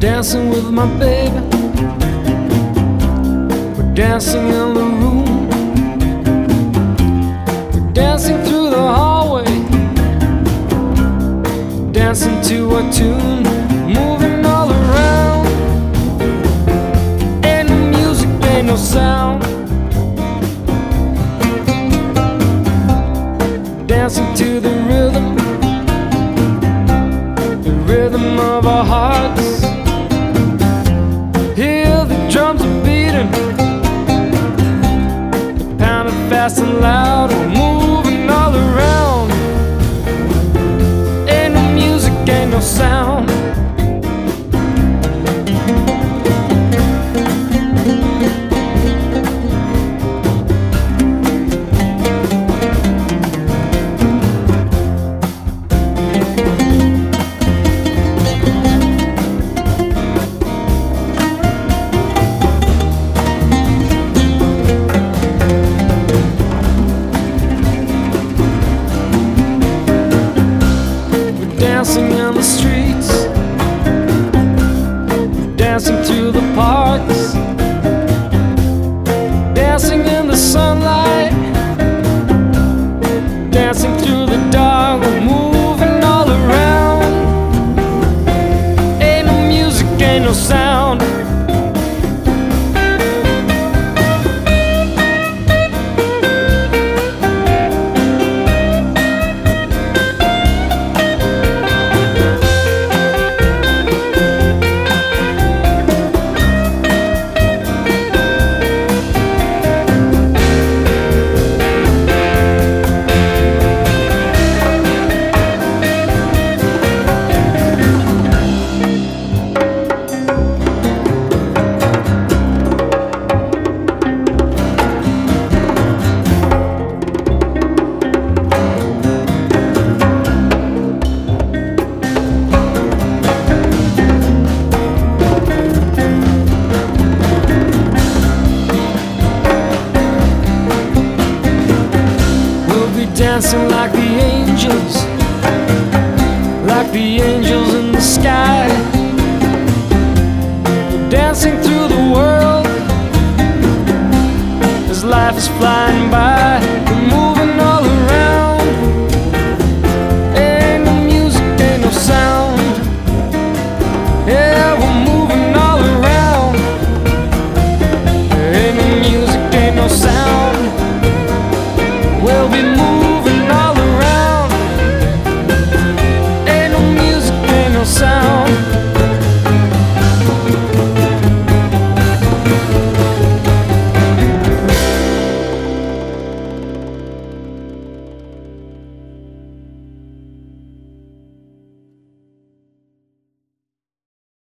dancing with my baby. We're dancing in the room. We're dancing through the hallway, dancing to a tune, moving all around. Ain't no music, ain't no sound. Dancing to the rhythm of our hearts. Hear the drums are beating, they're pounding fast and loud. We're moving all around. Ain't no music, ain't no sound. Dancing in the streets, dancing through the parks, dancing in the sunlight, dancing through the dark. We're moving all around. Ain't no music, ain't no sound. Dancing like the angels in the sky. We're dancing through the world as life is flying by.